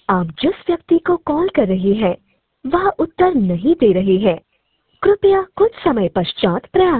आप जिस व्यक्ति को कॉल कर रहे हैं वह उत्तर नहीं दे रहे हैं। कृपया कुछ समय पश्चात प्रयास